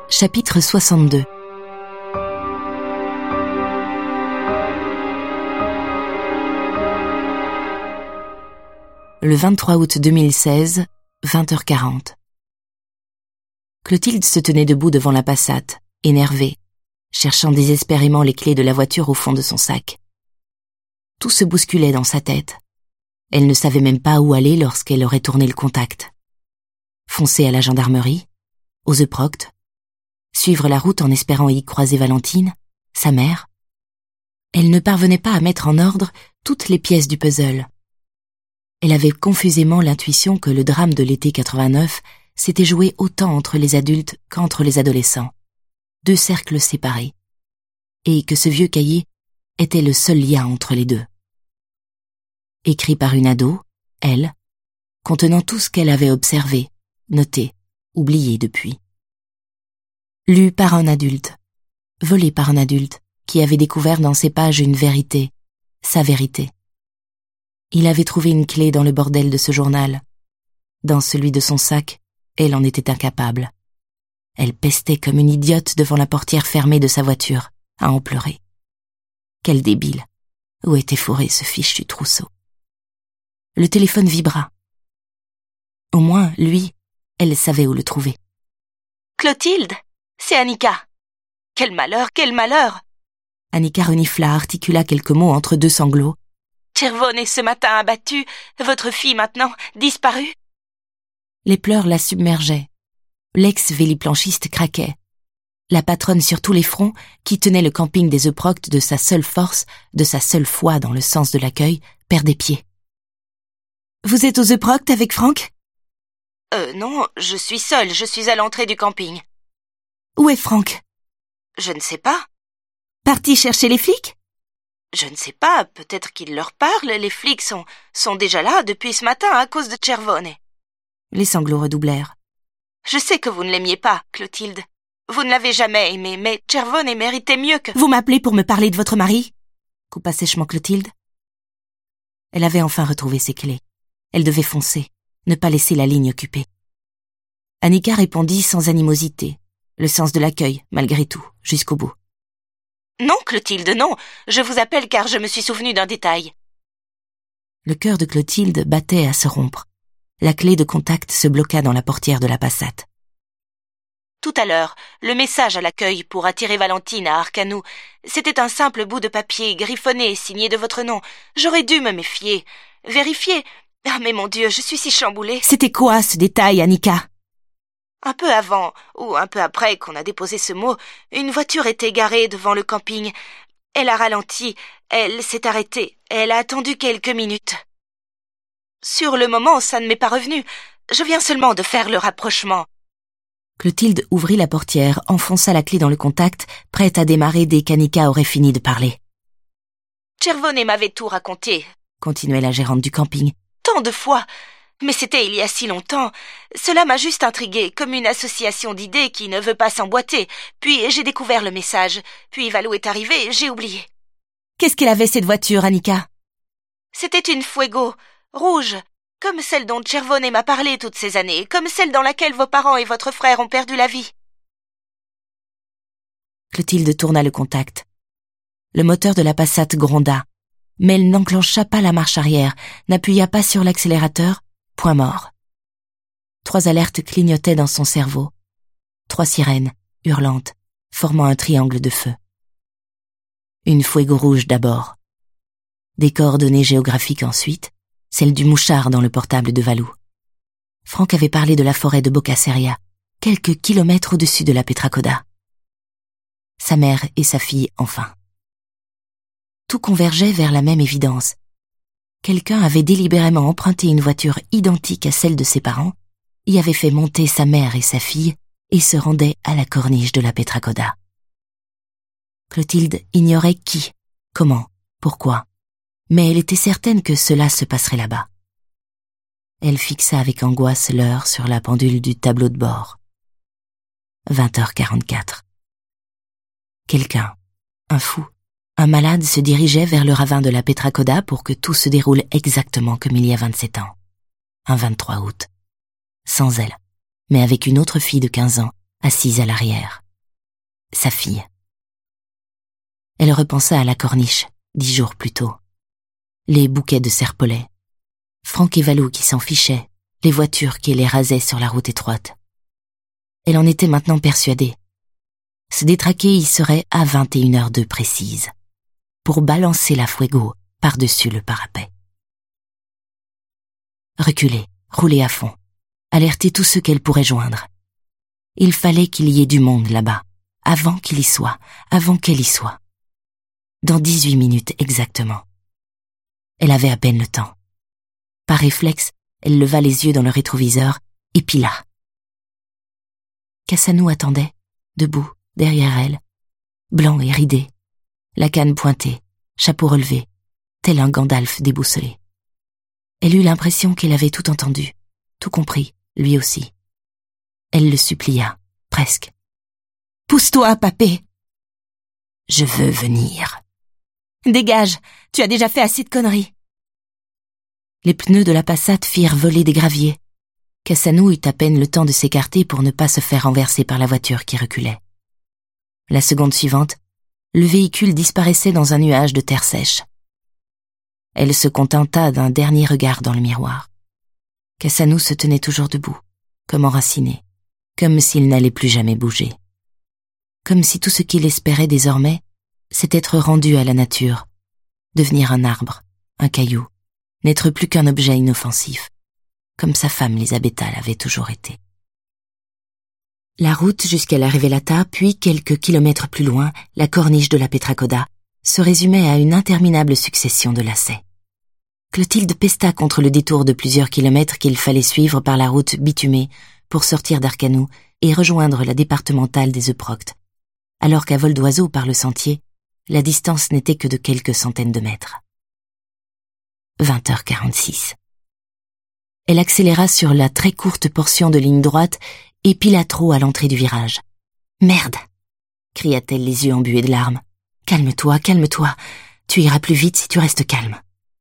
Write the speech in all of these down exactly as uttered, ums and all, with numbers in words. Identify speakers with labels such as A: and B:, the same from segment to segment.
A: Chapitre soixante-deux. Le vingt-trois août deux mille seize, vingt heures quarante. Clotilde se tenait debout devant la Passat, énervée, cherchant désespérément les clés de la voiture au fond de son sac. Tout se bousculait dans sa tête. Elle ne savait même pas où aller lorsqu'elle aurait tourné le contact. Foncer à la gendarmerie, aux Euproctes, suivre la route en espérant y croiser Valentine, sa mère. Elle ne parvenait pas à mettre en ordre toutes les pièces du puzzle. Elle avait confusément l'intuition que le drame de l'été quatre-vingt-neuf s'était joué autant entre les adultes qu'entre les adolescents, deux cercles séparés, et que ce vieux cahier était le seul lien entre les deux. Écrit par une ado, elle, contenant tout ce qu'elle avait observé, noté, oublié depuis. Lu par un adulte, volé par un adulte, qui avait découvert dans ses pages une vérité, sa vérité. Il avait trouvé une clé dans le bordel de ce journal. Dans celui de son sac, elle en était incapable. Elle pestait comme une idiote devant la portière fermée de sa voiture, à en pleurer. Quel débile! Où était fourré ce fichu trousseau? Le téléphone vibra. Au moins, lui, elle savait où le trouver.
B: « Clotilde, c'est Annika. Quel malheur, quel malheur !»
A: Annika renifla, articula quelques mots entre deux sanglots.
B: « Cervone ce matin abattu, votre fille maintenant disparue ?»
A: Les pleurs la submergeaient. L'ex-véliplanchiste craquait. La patronne sur tous les fronts, qui tenait le camping des Euproctes de sa seule force, de sa seule foi dans le sens de l'accueil, perdait pied. « Vous êtes aux Euproctes avec Franck ?»«
B: Euh, non, je suis seule, je suis à l'entrée du camping. »«
A: Où est Franck ?»«
B: Je ne sais pas. »«
A: Parti chercher les flics ?»«
B: Je ne sais pas, peut-être qu'il leur parle, les flics sont, sont déjà là depuis ce matin à cause de Cervone. »
A: Les sanglots redoublèrent.
B: « Je sais que vous ne l'aimiez pas, Clotilde. Vous ne l'avez jamais aimé, mais Cervone méritait mieux que... »«
A: Vous m'appelez pour me parler de votre mari ?» coupa sèchement Clotilde. Elle avait enfin retrouvé ses clés. Elle devait foncer, ne pas laisser la ligne occupée. Annika répondit sans animosité, le sens de l'accueil, malgré tout, jusqu'au bout.
B: « Non, Clotilde, non, je vous appelle car je me suis souvenu d'un détail. »
A: Le cœur de Clotilde battait à se rompre. La clé de contact se bloqua dans la portière de la Passat.
B: « Tout à l'heure, le message à l'accueil pour attirer Valentine à Arcanou, c'était un simple bout de papier griffonné signé de votre nom. J'aurais dû me méfier, vérifier... Ah, mais mon Dieu, je suis si chamboulée. »
A: C'était quoi ce détail, Annika ?
B: Un peu avant, ou un peu après qu'on a déposé ce mot, une voiture était garée devant le camping. Elle a ralenti, elle s'est arrêtée, elle a attendu quelques minutes. Sur le moment, ça ne m'est pas revenu. Je viens seulement de faire le rapprochement.
A: Clotilde ouvrit la portière, enfonça la clé dans le contact, prête à démarrer dès qu'Annika aurait fini de parler.
B: « Cervone m'avait tout raconté, »
A: continuait la gérante du camping.
B: Tant de fois, mais c'était il y a si longtemps. Cela m'a juste intriguée, comme une association d'idées qui ne veut pas s'emboîter. Puis j'ai découvert le message. Puis Valou est arrivé, j'ai oublié.
A: Qu'est-ce qu'elle avait cette voiture, Annika ?
B: C'était une Fuego, rouge, comme celle dont Cervone m'a parlé toutes ces années, comme celle dans laquelle vos parents et votre frère ont perdu la vie.
A: Clotilde tourna le contact. Le moteur de la Passat gronda. Mais elle n'enclencha pas la marche arrière, n'appuya pas sur l'accélérateur, point mort. Trois alertes clignotaient dans son cerveau. Trois sirènes, hurlantes, formant un triangle de feu. Une Fuego rouge d'abord. Des coordonnées géographiques ensuite, celles du mouchard dans le portable de Valou. Franck avait parlé de la forêt de Boccaceria, quelques kilomètres au-dessus de la Petracoda. Sa mère et sa fille, enfin. Tout convergeait vers la même évidence. Quelqu'un avait délibérément emprunté une voiture identique à celle de ses parents, y avait fait monter sa mère et sa fille et se rendait à la corniche de la Petracoda. Clotilde ignorait qui, comment, pourquoi, mais elle était certaine que cela se passerait là-bas. Elle fixa avec angoisse l'heure sur la pendule du tableau de bord. vingt heures quarante-quatre. Quelqu'un, un fou, un malade se dirigeait vers le ravin de la Petracoda pour que tout se déroule exactement comme il y a vingt-sept ans. Un vingt-trois août. Sans elle, mais avec une autre fille de quinze ans, assise à l'arrière. Sa fille. Elle repensa à la corniche, dix jours plus tôt. Les bouquets de serpolets. Franck et Valou qui s'en fichaient, les voitures qui les rasaient sur la route étroite. Elle en était maintenant persuadée. Se détraquer y serait à vingt et une heures deux précise, pour balancer la Fuego par-dessus le parapet. Reculer, rouler à fond, alerter tous ceux qu'elle pourrait joindre. Il fallait qu'il y ait du monde là-bas, avant qu'il y soit, avant qu'elle y soit. Dans dix-huit minutes exactement. Elle avait à peine le temps. Par réflexe, elle leva les yeux dans le rétroviseur, et puis là. Cassanou attendait, debout, derrière elle, blanc et ridé, la canne pointée, chapeau relevé, tel un Gandalf déboussolé. Elle eut l'impression qu'elle avait tout entendu, tout compris, lui aussi. Elle le supplia, presque. « Pousse-toi, papé !»« Je veux venir. »« Dégage, tu as déjà fait assez de conneries. » Les pneus de la Passat firent voler des graviers. Cassanou eut à peine le temps de s'écarter pour ne pas se faire renverser par la voiture qui reculait. La seconde suivante, le véhicule disparaissait dans un nuage de terre sèche. Elle se contenta d'un dernier regard dans le miroir. Cassanou se tenait toujours debout, comme enraciné, comme s'il n'allait plus jamais bouger. Comme si tout ce qu'il espérait désormais, c'est être rendu à la nature, devenir un arbre, un caillou, n'être plus qu'un objet inoffensif, comme sa femme Elisabetta l'avait toujours été. La route jusqu'à la Revelata, puis quelques kilomètres plus loin, la corniche de la Petracoda, se résumait à une interminable succession de lacets. Clotilde pesta contre le détour de plusieurs kilomètres qu'il fallait suivre par la route bitumée pour sortir d'Arcanou et rejoindre la départementale des Euproctes, alors qu'à vol d'oiseau par le sentier, la distance n'était que de quelques centaines de mètres. vingt heures quarante-six. Elle accéléra sur la très courte portion de ligne droite et pila trop à l'entrée du virage. « Merde !» cria-t-elle les yeux embués de larmes. « Calme-toi, calme-toi. Tu iras plus vite si tu restes calme. »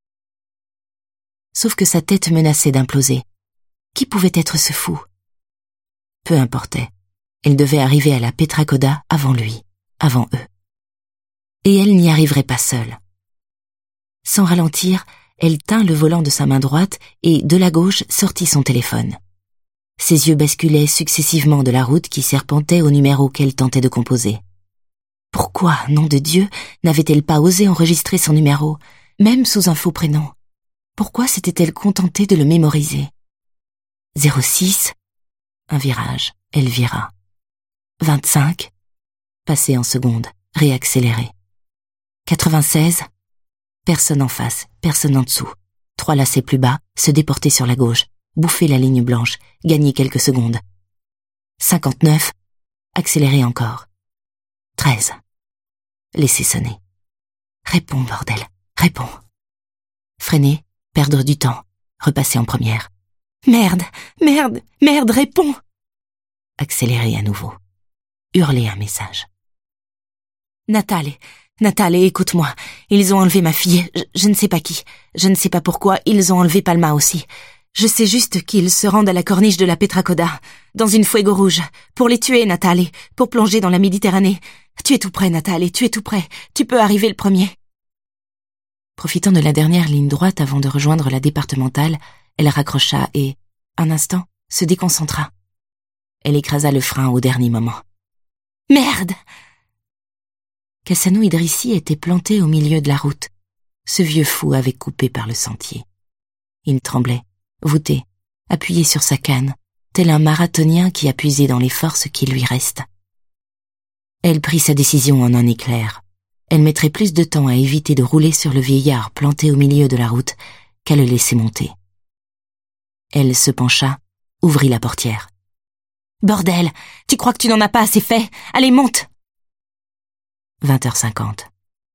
A: Sauf que sa tête menaçait d'imploser. Qui pouvait être ce fou? Peu importait. Elle devait arriver à la Petracoda avant lui, avant eux. Et elle n'y arriverait pas seule. Sans ralentir, elle tint le volant de sa main droite et, de la gauche, sortit son téléphone. Ses yeux basculaient successivement de la route qui serpentait au numéro qu'elle tentait de composer. Pourquoi, nom de Dieu, n'avait-elle pas osé enregistrer son numéro, même sous un faux prénom? Pourquoi s'était-elle contentée de le mémoriser? zéro six, un virage, elle vira. vingt-cinq, passer en seconde, réaccélérer. quatre-vingt-seize, personne en face, personne en dessous. Trois lacets plus bas, se déporter sur la gauche, bouffer la ligne blanche, gagner quelques secondes. cinquante-neuf, accélérer encore. treize, laisser sonner. Réponds, bordel, réponds. Freiner, perdre du temps, repasser en première. Merde, merde, merde, réponds. Accélérer à nouveau. Hurler un message. Natale, Natale, écoute-moi. Ils ont enlevé ma fille. Je, je ne sais pas qui. Je ne sais pas pourquoi. Ils ont enlevé Palma aussi. Je sais juste qu'ils se rendent à la corniche de la Petracoda, dans une Fuego rouge, pour les tuer, Natale, pour plonger dans la Méditerranée. Tu es tout près, Natale, tu es tout près. Tu peux arriver le premier. Profitant de la dernière ligne droite avant de rejoindre la départementale, elle raccrocha et, un instant, se déconcentra. Elle écrasa le frein au dernier moment. Merde! Cassanou Idrissi était planté au milieu de la route. Ce vieux fou avait coupé par le sentier. Il tremblait, voûté, appuyé sur sa canne, tel un marathonien qui a puisé dans les forces qui lui restent. Elle prit sa décision en un éclair. Elle mettrait plus de temps à éviter de rouler sur le vieillard planté au milieu de la route qu'à le laisser monter. Elle se pencha, ouvrit la portière. « Bordel, tu crois que tu n'en as pas assez fait? Allez, monte !» vingt heures cinquante.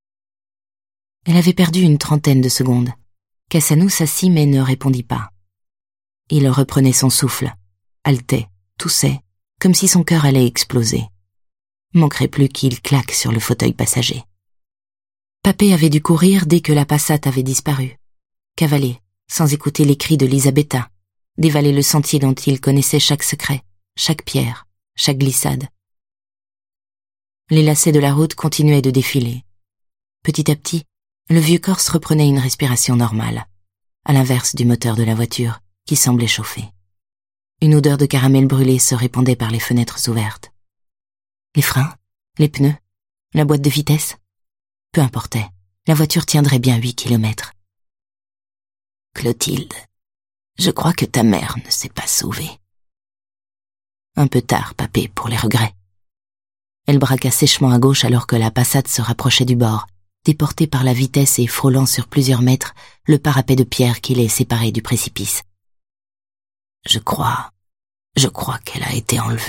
A: Elle avait perdu une trentaine de secondes. Cassanou s'assit mais ne répondit pas. Il reprenait son souffle, haletait, toussait, comme si son cœur allait exploser. Manquerait plus qu'il claque sur le fauteuil passager. Papé avait dû courir dès que la Passat avait disparu. Cavaler, sans écouter les cris de Elisabetta, dévaler le sentier dont il connaissait chaque secret, chaque pierre, chaque glissade. Les lacets de la route continuaient de défiler. Petit à petit, le vieux Corse reprenait une respiration normale, à l'inverse du moteur de la voiture, qui semblait chauffer. Une odeur de caramel brûlé se répandait par les fenêtres ouvertes. Les freins, les pneus, la boîte de vitesse, peu importait, la voiture tiendrait bien huit kilomètres. « Clotilde, je crois que ta mère ne s'est pas sauvée. » Un peu tard, papé, pour les regrets. Elle braqua sèchement à gauche alors que la Passat se rapprochait du bord, déportée par la vitesse et frôlant sur plusieurs mètres le parapet de pierre qui les séparait du précipice. « Je crois, je crois qu'elle a été enlevée. »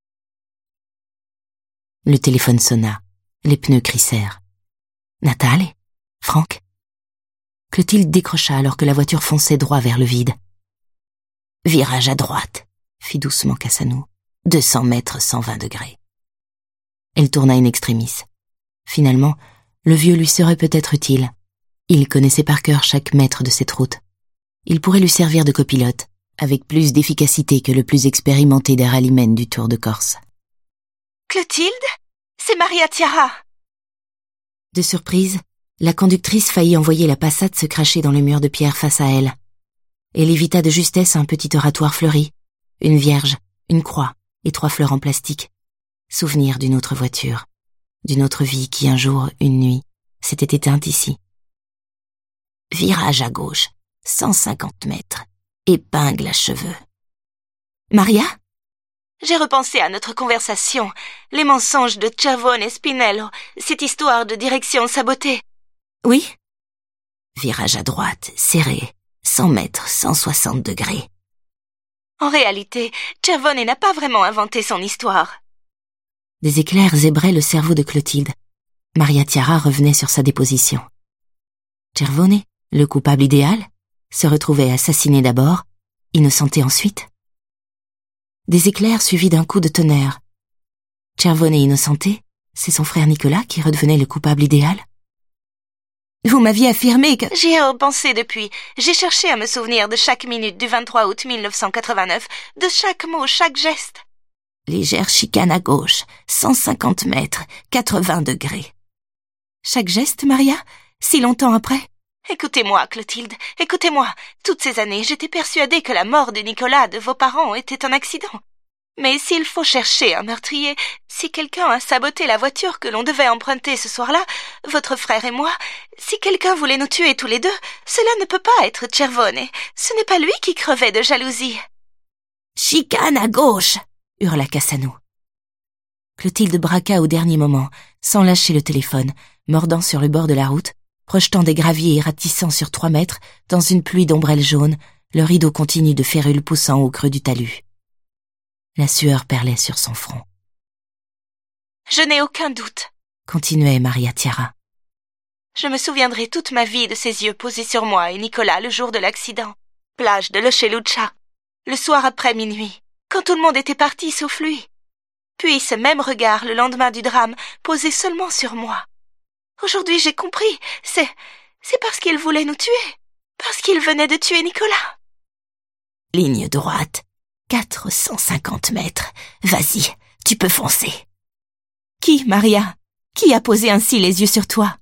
A: Le téléphone sonna, les pneus crissèrent. « Nathalie ? Franck ?» Clotilde décrocha alors que la voiture fonçait droit vers le vide. « Virage à droite », fit doucement Cassanou. « deux cents mètres, cent vingt degrés. » Elle tourna in extremis. Finalement, le vieux lui serait peut-être utile. Il connaissait par cœur chaque mètre de cette route. Il pourrait lui servir de copilote, avec plus d'efficacité que le plus expérimenté des rallymen du Tour de Corse.
B: « Clotilde ? C'est Maria Chiara !»
A: De surprise, la conductrice faillit envoyer la Passat se cracher dans le mur de pierre face à elle. Elle évita de justesse un petit oratoire fleuri, une vierge, une croix et trois fleurs en plastique. Souvenir d'une autre voiture, d'une autre vie qui un jour, une nuit, s'était éteinte ici. Virage à gauche, cent cinquante mètres, épingle à cheveux. Maria ?
B: J'ai repensé à notre conversation, les mensonges de Cervone et Spinello, cette histoire de direction sabotée.
A: Oui ? Virage à droite, serré, cent mètres, cent soixante degrés.
B: En réalité, Cervone n'a pas vraiment inventé son histoire.
A: Des éclairs zébraient le cerveau de Clotilde. Maria Chiara revenait sur sa déposition. Cervone, le coupable idéal, se retrouvait assassiné d'abord, innocenté ensuite. Des éclairs suivis d'un coup de tonnerre. Cervone innocenté, c'est son frère Nicolas qui redevenait le coupable idéal. Vous m'aviez affirmé que...
B: J'y ai repensé depuis. J'ai cherché à me souvenir de chaque minute du vingt-trois août mille neuf cent quatre-vingt-neuf, de chaque mot, chaque geste.
A: Légère chicane à gauche, cent cinquante mètres, quatre-vingts degrés. Chaque geste, Maria, si longtemps après?
B: Écoutez-moi, Clotilde, écoutez-moi. Toutes ces années, j'étais persuadée que la mort de Nicolas, de vos parents, était un accident. Mais s'il faut chercher un meurtrier, si quelqu'un a saboté la voiture que l'on devait emprunter ce soir-là, votre frère et moi, si quelqu'un voulait nous tuer tous les deux, cela ne peut pas être Cervone. Ce n'est pas lui qui crevait de jalousie.
A: Chicane à gauche, hurla Cassanou. Clotilde braqua au dernier moment, sans lâcher le téléphone, mordant sur le bord de la route, projetant des graviers et ratissant sur trois mètres, dans une pluie d'ombrelles jaunes, le rideau continu de férules poussant au creux du talus. La sueur perlait sur son front.
B: « Je n'ai aucun doute, »
A: continuait Maria Chiara.
B: « Je me souviendrai toute ma vie de ses yeux posés sur moi et Nicolas le jour de l'accident. Plage de Locheluccia, le soir après minuit, quand tout le monde était parti sauf lui. Puis ce même regard le lendemain du drame, posé seulement sur moi. Aujourd'hui j'ai compris, c'est... c'est parce qu'il voulait nous tuer, parce qu'il venait de tuer Nicolas. »
A: Ligne droite, quatre cent cinquante mètres. Vas-y, tu peux foncer. Qui, Maria? Qui a posé ainsi les yeux sur toi?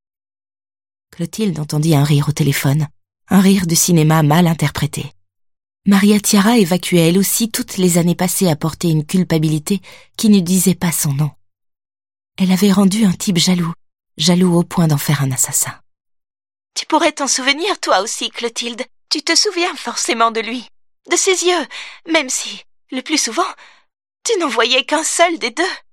A: Clotilde entendit un rire au téléphone, un rire du cinéma mal interprété. Maria Chiara évacuait elle aussi toutes les années passées à porter une culpabilité qui ne disait pas son nom. Elle avait rendu un type jaloux, jaloux au point d'en faire un assassin.
B: Tu pourrais t'en souvenir toi aussi, Clotilde. Tu te souviens forcément de lui, de ses yeux, même si, le plus souvent, tu n'en voyais qu'un seul des deux.